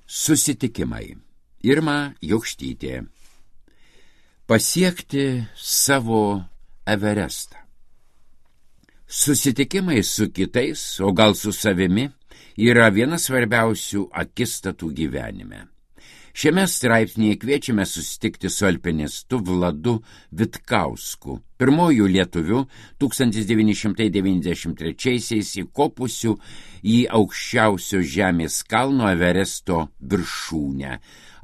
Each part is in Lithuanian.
Susitikimai. Irma Jokštytė. Pasiekti savo Everestą. Susitikimai su kitais, o gal su savimi, yra vienas svarbiausių akistatų gyvenime. Šiame straipsnėje kviečiame susitikti su alpinistu Vladu Vitkausku, pirmojų lietuvių 1993-aisiais įkopusių į aukščiausio žemės kalno Everesto viršūnę.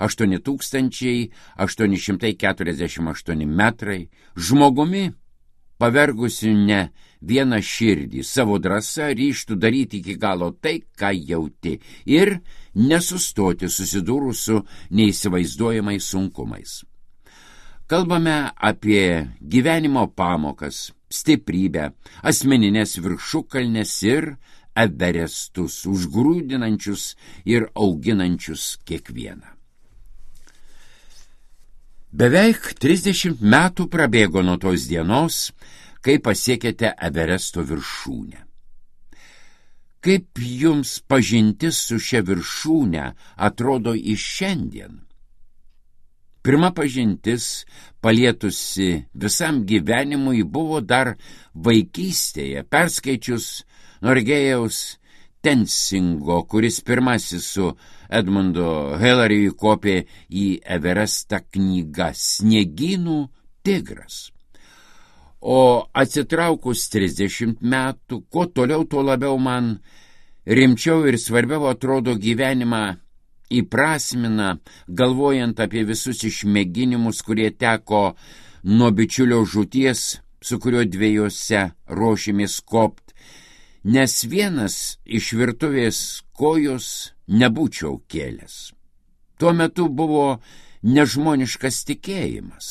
8848 metrai, žmogumi pavergusiu ne vieną širdį, savo drąsą ryžtų daryti iki galo tai, ką jauti, ir nesustoti susidūrus su neįsivaizduojamais sunkumais. Kalbame apie gyvenimo pamokas, stiprybę, asmeninės viršukalnes ir Everestus, užgrūdinančius ir auginančius kiekvieną. Beveik 30 metų prabėgo nuo tos dienos, kai pasiekėte Everesto viršūnę. Kaip jums pažintis su šia viršūne atrodo iš šiandien? Pirma pažintis, palietusi visam gyvenimui, buvo dar vaikystėje, perskaičius Norgejaus Tensingo, kuris pirmasis su Edmundu Hillary kopė į Everestą knygą Sniegynų tigras. O atsitraukus 30 metų, kuo toliau, tuo labiau man rimčiau ir svarbiau atrodo gyvenimą įprasmina, galvojant apie visus išmėginimus, kurie teko nuo bičiulio žūties, su kuriuo dviejose ruošėmės kopt, nes vienas iš virtuvės kojos nebūčiau kėlęs. Tuo metu buvo nežmoniškas tikėjimas.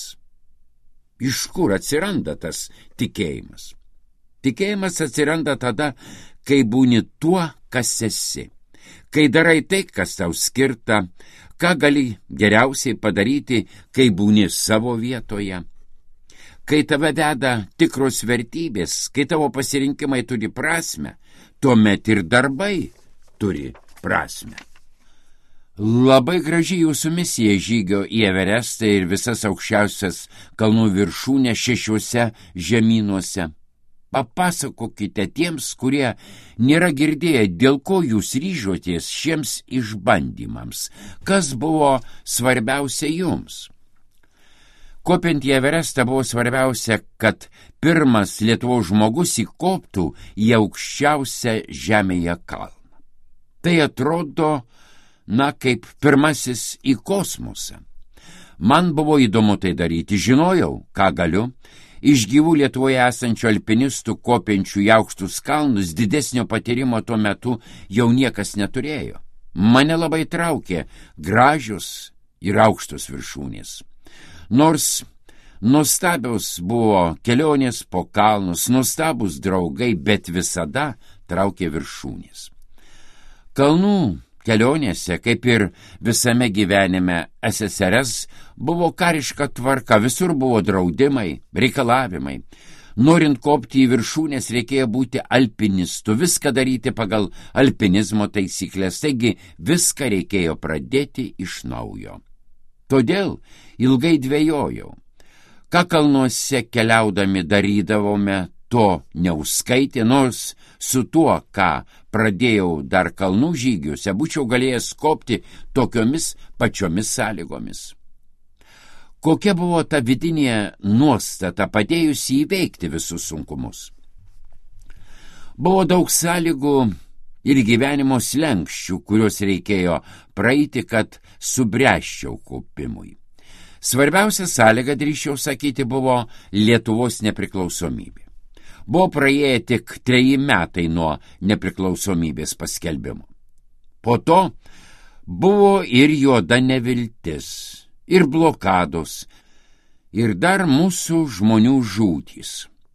Iš kur atsiranda tas tikėjimas? Tikėjimas atsiranda tada, kai būni tuo, kas esi. Kai darai tai, kas tau skirta, ką gali geriausiai padaryti, kai būni savo vietoje. Kai tave veda tikros vertybės, kai tavo pasirinkimai turi prasmę, tuomet ir darbai turi prasmę. Labai graži jūsų misija žygio į Everestą ir visas aukščiausias kalnų viršūnės 6 žemynuose. Papasakokite tiems, kurie nėra girdėję, dėl ko jūs ryžotės šiems išbandymams, kas buvo svarbiausia jums. Kopiant į Everestą buvo svarbiausia, kad pirmas Lietuvos žmogus įkoptų į aukščiausią žemėje kalną. Tai atrodo, kaip pirmasis į kosmosą. Man buvo įdomu tai daryti, žinojau, ką galiu. Iš gyvų Lietuvoje esančių alpinistų kopiančių į aukštus kalnus didesnio patyrimo tuo metu jau niekas neturėjo. Mane labai traukė gražios ir aukštos viršūnės. Nors nuostabios buvo kelionės po kalnus, nuostabus draugai, bet visada traukė viršūnės. Kalnų kelionėse, kaip ir visame gyvenime SSRS, buvo kariška tvarka, visur buvo draudimai, reikalavimai. Norint kopti į viršūnės, reikėjo būti alpinistu, viską daryti pagal alpinizmo taisyklės, taigi viską reikėjo pradėti iš naujo. Todėl ilgai dvejojau. Ką kalnuose keliaudami darydavome, to neužskaitė, nors su tuo, ką pradėjau dar kalnų žygiuose, būčiau galėjęs kopti tokiomis pačiomis sąlygomis. Kokia buvo ta vidinė nuostata, padėjusi įveikti visus sunkumus? Buvo daug sąlygų ir gyvenimo slenksčių, kuriuos reikėjo praeiti, kad subręsčiau kopimui. Svarbiausia sąlyga, drįsčiau sakyti, buvo Lietuvos nepriklausomybė. Buvo praėję tik 3 metai nuo nepriklausomybės paskelbimo. Po to buvo ir juoda neviltis, ir blokados, ir dar mūsų žmonių žūtys.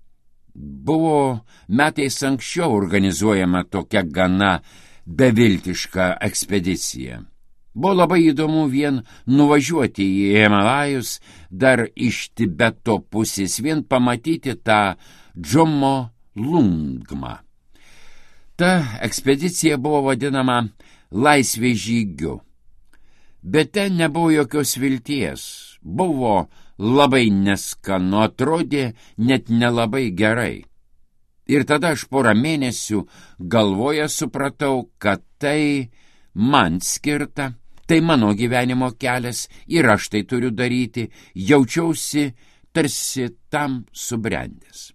Buvo metais anksčiau organizuojama tokia gana beviltiška ekspedicija. Buvo labai įdomu vien nuvažiuoti į Himalajus, dar iš Tibeto pusės, vien pamatyti tą Džomo Lungmą. Ta ekspedicija buvo vadinama laisvės žygiu. Bet ten nebuvo jokios vilties, buvo labai neskanu, atrodė net nelabai gerai. Ir tada aš porą mėnesių galvoje supratau, kad tai man skirta, tai mano gyvenimo kelias ir aš tai turiu daryti, jaučiausi tarsi tam subrendęs.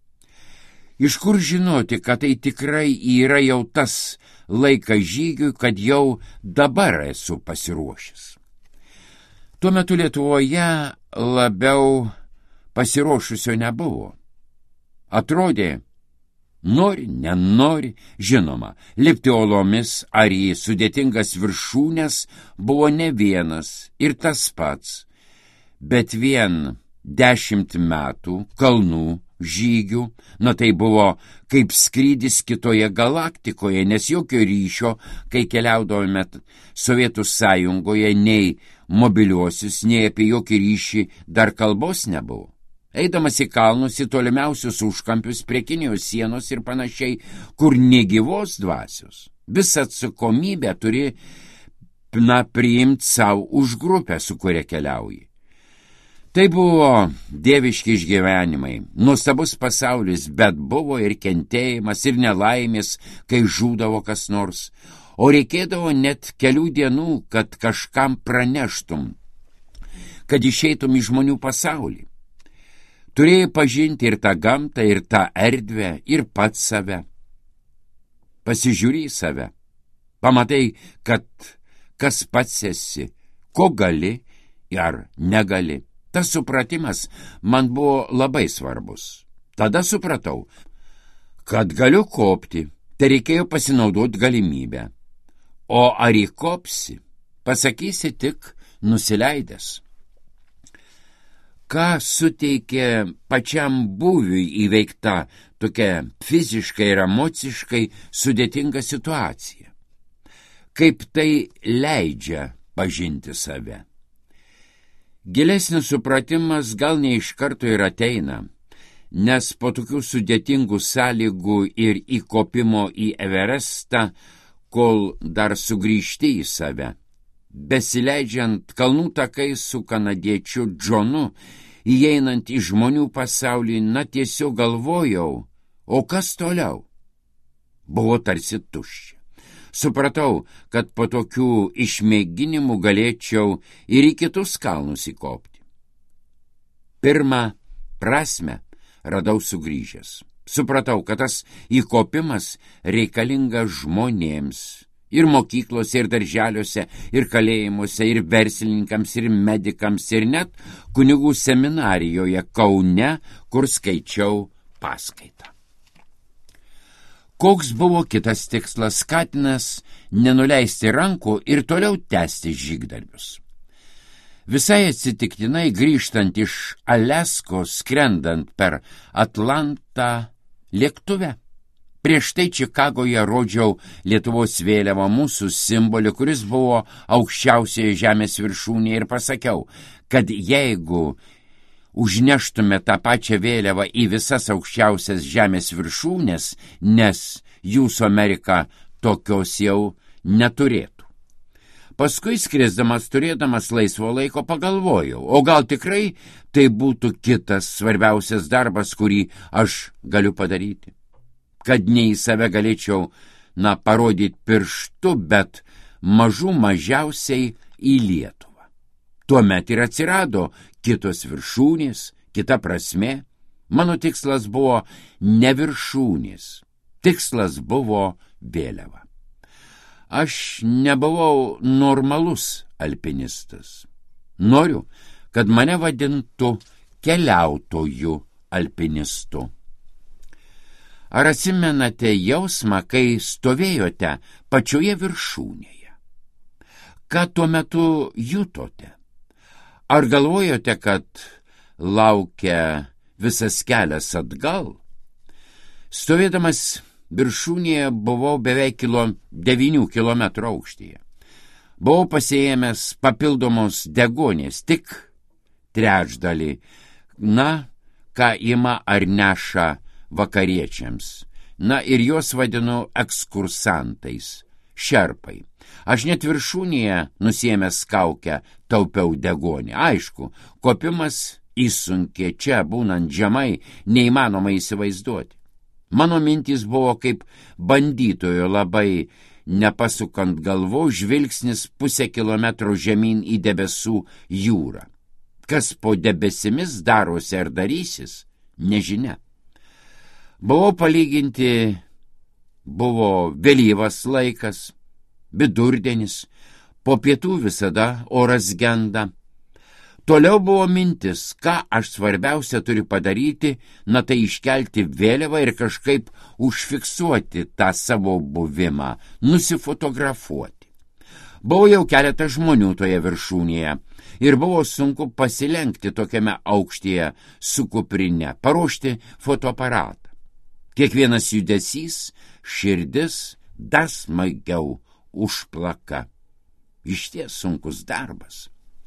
Iš kur žinoti, kad tai tikrai yra jau tas laikas žygiui, kad jau dabar esu pasiruošęs. Tuo metu Lietuvoje labiau pasiruošusio nebuvo. Atrodė, nori, nenori, žinoma, lipti uolomis ar į sudėtingas viršūnes buvo ne vienas ir tas pats, bet vien 10 metų kalnų žygių, tai buvo kaip skrydis kitoje galaktikoje, nes jokio ryšio, kai keliaudavome Sovietų sąjungoje, nei mobiliuosius, nei apie jokį ryšį dar kalbos nebuvo. Eidamas į kalnus, į tolimiausius užkampius prie Kinijos sienos ir panašiai, kur negyvos dvasios, visą atsakomybę turi priimti savo už grupę, su kuria keliauji. Tai buvo dieviški išgyvenimai, nuostabus pasaulis, bet buvo ir kentėjimas, ir nelaimės, kai žūdavo kas nors, o reikėdavo net kelių dienų, kad kažkam praneštum, kad išeitum į žmonių pasaulį. Turėjai pažinti ir tą gamtą, ir tą erdvę, ir pats save. Pasižiūrį į save, pamatai, kad kas pats esi, ko gali ar negali. Tas supratimas man buvo labai svarbus. Tada supratau, kad galiu kopti, tai reikėjo pasinaudoti galimybę. O ar įkopsi, pasakysi tik nusileidęs. Ką suteikė pačiam būviui įveikta tokia fiziškai ir emociškai sudėtinga situacija? Kaip tai leidžia pažinti save? Gilesnis supratimas gal ne iš karto ir ateina, nes po tokių sudėtingų sąlygų ir įkopimo į Everestą, kol dar sugrįžti į save, besileidžiant kalnų takais su kanadiečiu Džonu, įeinant į žmonių pasaulį, tiesiog galvojau, o kas toliau? Buvo tarsi tuščia. Supratau, kad po tokių išmėginimų galėčiau ir į kitus kalnus įkopti. Pirmą prasmę radau sugrįžęs. Supratau, kad tas įkopimas reikalingas žmonėms, ir mokyklose, ir darželiuose, ir kalėjimuose, ir verslininkams, ir medikams, ir net kunigų seminarijoje Kaune, kur skaičiau paskaitą. Koks buvo kitas tikslas? Skatinas nenuleisti rankų ir toliau tęsti žygdarbius. Visai atsitiktinai grįžtant iš Aliaskos, skrendant per Atlantą lėktuve. Prieš tai Čikagoje rodžiau Lietuvos vėliavą, mūsų simbolį, kuris buvo aukščiausioje žemės viršūnėje, ir pasakiau, kad jeigu užneštume tą pačią vėliavą į visas aukščiausias žemės viršūnės, nes jūsų Amerika tokios jau neturėtų. Paskui skrisdamas, turėdamas laisvo laiko, pagalvojau, o gal tikrai tai būtų kitas svarbiausias darbas, kurį aš galiu padaryti. Kad ne į save galėčiau, parodyti pirštu, bet mažiausiai į Lietuvą. Tuomet ir atsirado kitos viršūnės, kita prasmė. Mano tikslas buvo ne viršūnės, tikslas buvo vėliava. Aš nebuvau normalus alpinistas. Noriu, kad mane vadintų keliautojų alpinistu. Ar atsimenate jausmą, kai stovėjote pačioje viršūnėje? Ką tuo metu jutote? Ar galvojote, kad laukia visas kelias atgal? Stovėdamas viršūnėje buvau beveik 9 kilometrų aukštyje. Buvau pasiėmęs papildomos degonės, tik trečdalį, ką ima ar neša vakariečiams. Ir juos vadinu ekskursantais. šerpai. Aš net viršūnėje nusiėmęs kaukę taupiau degonį. Aišku, kopimas įsunkė čia, būnant žemai, neįmanoma įsivaizduoti. Mano mintys buvo kaip bandytojo labai, nepasukant galvo, žvilgsnis 0,5 kilometro žemyn į debesų jūrą. Kas po debesimis darosi ar darysis, nežinia. Buvo vėlyvas laikas, vidurdienis, po pietų visada oras genda. Toliau buvo mintis, ką aš svarbiausia turiu padaryti, na tai iškelti vėliavą ir kažkaip užfiksuoti tą savo buvimą, nusifotografuoti. Buvo jau keletas žmonių toje viršūnėje ir buvo sunku pasilenkti tokiame aukštyje su kuprine, paruošti fotoaparatą. Kiekvienas judesys, širdis dar smagiau užplaka. Išties sunkus darbas.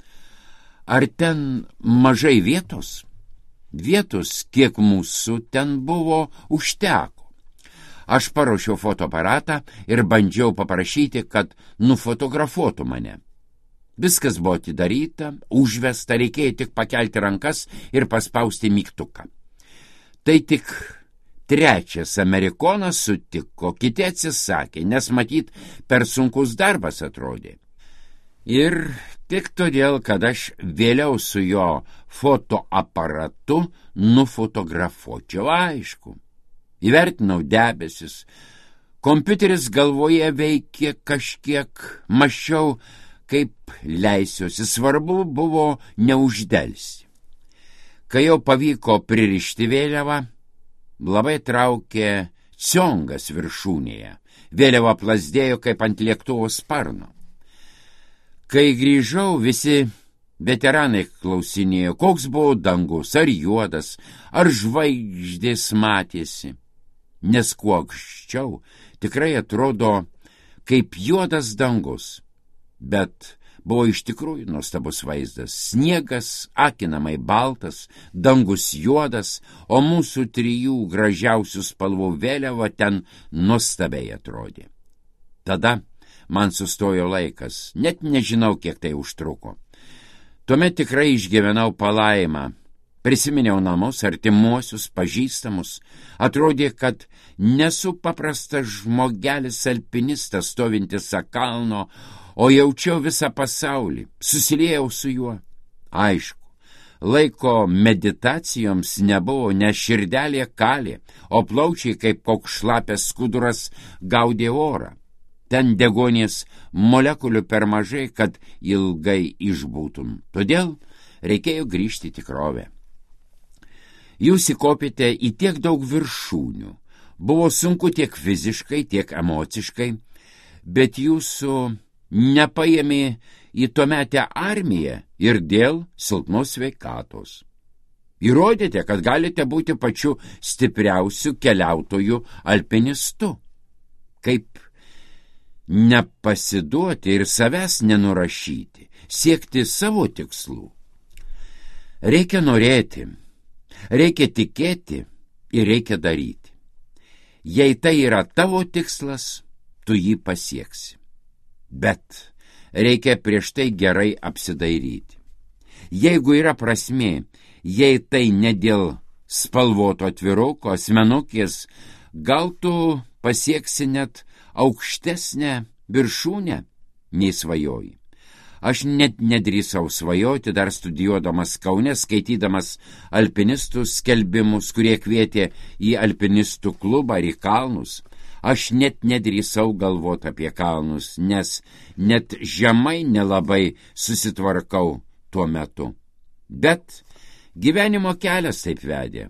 Ar ten mažai vietos? Vietos, kiek mūsų ten buvo, užteko. Aš paruošiau fotoaparatą ir bandžiau paprašyti, kad nufotografuotų mane. Viskas buvo atidaryta, užvesta, reikėjo tik pakelti rankas ir paspausti mygtuką. Tai tik 3 amerikonas sutiko, kiti atsisakė, nes matyt per sunkus darbas atrodė. Ir tik todėl, kad aš vėliau su jo fotoaparatu nufotografuočiau, aišku. Įvertinau debesis, kompiuteris galvoje veikė kažkiek, mąsčiau, kaip leisiuosi, svarbu buvo neuždelsti. Kai jau pavyko pririšti vėliavą, labai traukė ciongas viršūnėje, vėliava plazdėjo kaip ant lėktuvo sparno. Kai grįžau, visi veteranai klausinėjo, koks buvo dangus, ar juodas, ar žvaigždės matėsi. Nes kuo anksčiau tikrai atrodo kaip juodas dangus, bet buvo iš tikrųjų nuostabus vaizdas. Sniegas akinamai baltas, dangus juodas, o mūsų 3 gražiausių spalvų vėliava ten nuostabiai atrodė. Tada man sustojo laikas, net nežinau, kiek tai užtruko. Tuomet tikrai išgyvenau palaimą, prisiminiau namus, artimuosius, pažįstamus. Atrodė, kad nesu paprastas žmogelis alpinistas stovintis ant kalno, o jaučiau visą pasaulį, susiliejau su juo. Aišku, laiko meditacijoms nebuvo, nes širdelė kalė, o plaučiai kaip koks šlapės skuduras gaudė orą. Ten degonės molekulių per mažai, kad ilgai išbūtum. Todėl reikėjo grįžti į tikrovę. Jūs įkopėte į tiek daug viršūnių. Buvo sunku tiek fiziškai, tiek emociškai, bet jūsų nepaėmė į tuometę armiją ir dėl silpnos sveikatos. Įrodėte, kad galite būti pačiu stipriausiu keliautoju alpinistu. Kaip nepasiduoti ir savęs nenurašyti, siekti savo tikslų. Reikia norėti, reikia tikėti ir reikia daryti. Jei tai yra tavo tikslas, tu jį pasieksi. Bet reikia prieš tai gerai apsidairyti. Jeigu yra prasmė, jei tai ne dėl spalvoto atviruko, asmenukės, gal tu pasieksi net aukštesnę viršūnę nei svajoji. Aš net nedrįsau svajoti, dar studijuodamas Kaune, skaitydamas alpinistų skelbimus, kurie kvietė į alpinistų klubą ar į kalnus. Aš net nedrįsau galvoti apie kalnus, nes net žemai nelabai susitvarkau tuo metu. Bet gyvenimo kelias taip vedė.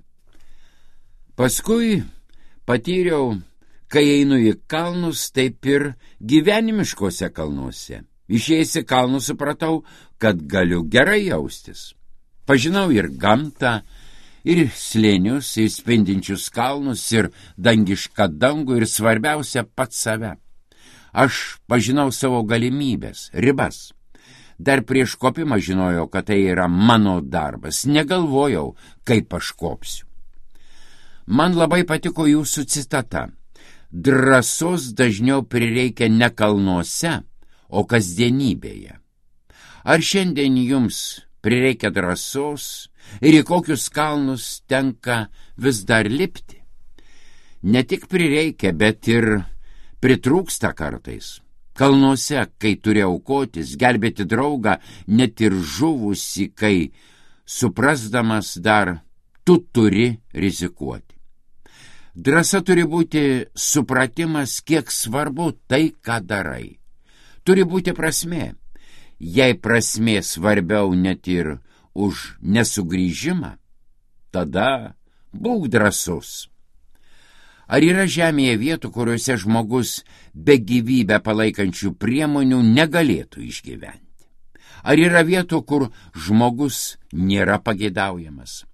Paskui patyriau, kai einu į kalnus, taip ir gyvenimiškose kalnuose. Išėjęs į kalnus supratau, kad galiu gerai jaustis. Pažinau ir gamtą, ir slėnius, ir spindinčius kalnus, ir dangišką dangų, ir svarbiausia pats save. Aš pažinau savo galimybės, ribas. Dar prieš kopimą žinojau, kad tai yra mano darbas. Negalvojau, kaip aš kopsiu. Man labai patiko jūsų citata. drąsos dažniau prireikia ne kalnuose, o kasdienybėje. Ar šiandien jums prireikia drąsos ir į kokius kalnus tenka vis dar lipti? Ne tik prireikia, bet ir pritrūksta kartais. Kalnuose, kai turi aukotis, gelbėti draugą, net ir žuvusi, kai suprasdamas dar, tu turi rizikuoti. Drąsa turi būti supratimas, kiek svarbu tai, ką darai. Turi būti prasmė. Jei prasmė svarbiau net ir už nesugrįžimą, tada būk drąsus. Ar yra žemėje vietų, kuriuose žmogus be gyvybę palaikančių priemonių negalėtų išgyventi? Ar yra vietų, kur žmogus nėra pageidaujamas?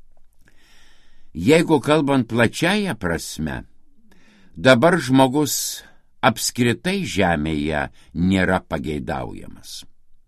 Jeigu kalbant plačiaja prasme, dabar žmogus apskritai žemėje nėra pageidaujamas.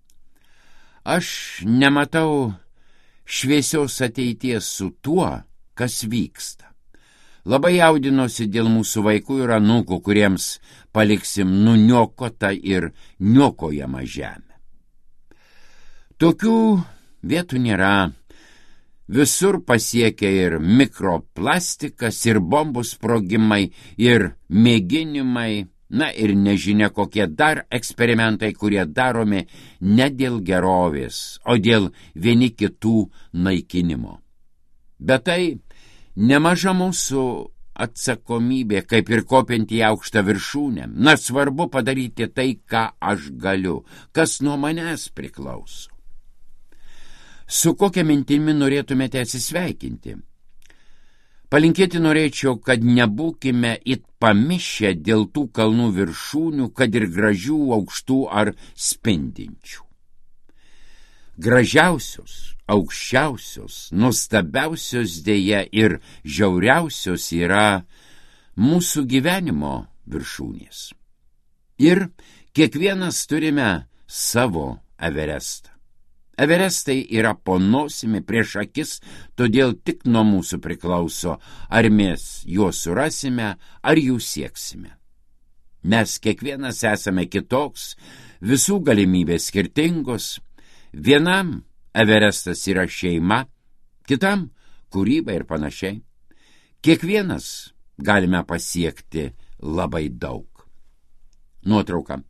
Aš nematau šviesios ateities su tuo, kas vyksta. Labai jaudinosi dėl mūsų vaikų ir anūkų, kuriems paliksim nuniokotą ir niokojamą žemę. Tokių vietų nėra. Visur pasiekia ir mikroplastikas, ir bombų sprogimai, ir mėginimai, ir nežinia kokie dar eksperimentai, kurie daromi ne dėl gerovės, o dėl vieni kitų naikinimo. Bet tai nemaža mūsų atsakomybė, kaip ir kopiant į aukštą viršūnę. Svarbu padaryti tai, ką aš galiu, kas nuo manęs priklauso. Su kokia mintimi norėtumėte atsisveikinti? Palinkėti norėčiau, kad nebūkime it pamišę dėl tų kalnų viršūnių, kad ir gražių, aukštų ar spindinčių. Gražiausios, aukščiausios, nuostabiausios dėja ir žiauriausios yra mūsų gyvenimo viršūnės. Ir kiekvienas turime savo Everestą. Everestai yra po nosimi prieš akis, todėl tik nuo mūsų priklauso, ar mes juos surasime, ar jų sieksime. Mes kiekvienas esame kitoks, visų galimybės skirtingos. Vienam Everestas yra šeima, kitam kūryba ir panašiai. Kiekvienas galime pasiekti labai daug. Nuotrauka.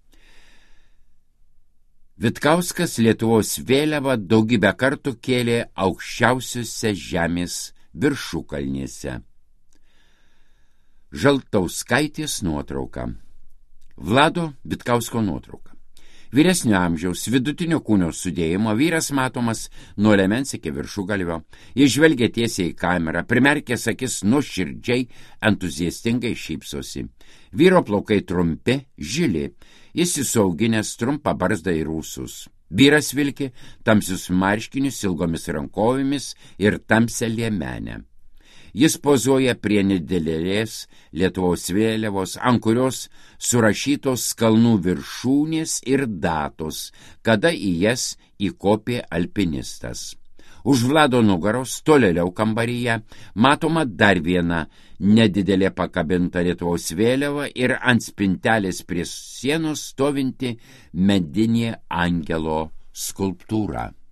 Vitkauskas Lietuvos vėliavą daugybę kartų kėlė aukščiausiuose žemės viršukalnėse. Žaltauskaitės nuotrauka. Vlado Vitkausko nuotrauka. Vyresnio amžiaus, vidutinio kūno sudėjimo, vyras matomas nuo liemens iki viršugalvio. Jis žvelgia tiesiai į kamerą, primerkęs akis nuoširdžiai, entuziastingai šypsosi. Vyro plaukai trumpi, žili. Jis įsauginęs trumpą barzdą ir ūsus. Vyras vilki tamsius marškinius ilgomis rankovėmis ir tamsią liemenę. Jis pozuoja prie nedidelės Lietuvos vėliavos, ant kurios surašytos kalnų viršūnės ir datos, kada į jas įkopė alpinistas. Už Vlado nugaros, tolėliau kambaryje, matoma dar viena nedidelė pakabinta Lietuvos vėliava ir ant spintelės prie sienos stovinti medinė angelo skulptūra.